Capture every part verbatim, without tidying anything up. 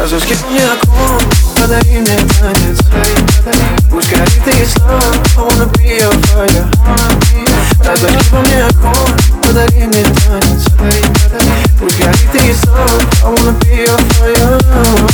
Разожги мне окно, подари мне танец. Пусть горит и слава, I wanna be your fire. Разожги мне окно, подари мне танец. Пусть горит и слава, I wanna be your fire.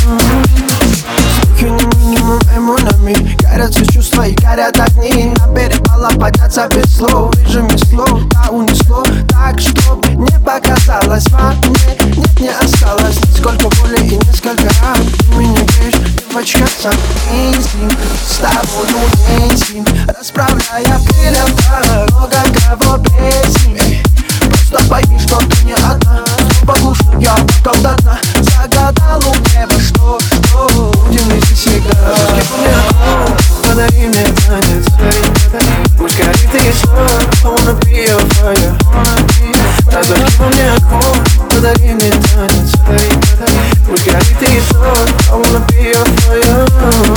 Слухи не минимум эмонами, горят все чувства и горят огни. На берег мало подняться без слов, режим без слов, да унесло. Так, чтоб не показалось во мне, нет, не осталось нисколько боли и несколько ран. Ты меня греешь, девочка, сам инстинкт, с тобою инстинкт, расправляя крылья вдаль, много кого песен. Просто пойми, что ты не одна, поглушу я бокал до дна. Загадал у неба, что, что будем вместе всегда. Разожги мне окно, подари мне танец. Пусть горит и слава, I wanna be your fire. Разожги мне окно, подари мне танец. Пусть горит и слава, I wanna be your fire.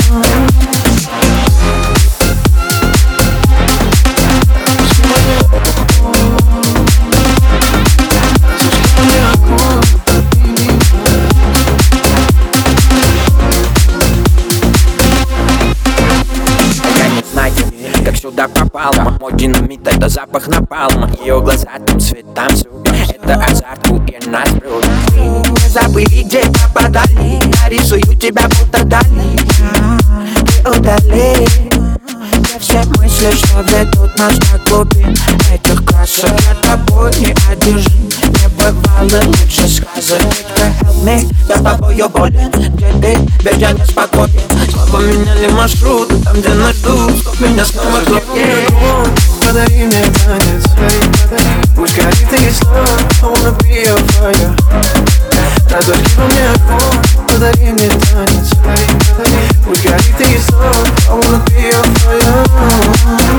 Как сюда попала, мой динамит — это запах напалма. Ее глаза там цвет танцуют, это азарт, и нас блюд. Не забыли, где попадали, я рисую тебя будто дали. И удали все мысли, что ведут нас на глубин этих красок. Я тобой не одержим, не бывало лучше сказать. Help me, я тобою болен, где ты, ведь я неспокоен. Снова меняли маршруты, там где нас ждут, чтоб меня снова клопнет. Подари мне танец. Пусть горит и слава, I wanna be your fire. Разожги мне окно, подари мне танец. Пусть горит и слава, I wanna be your fire.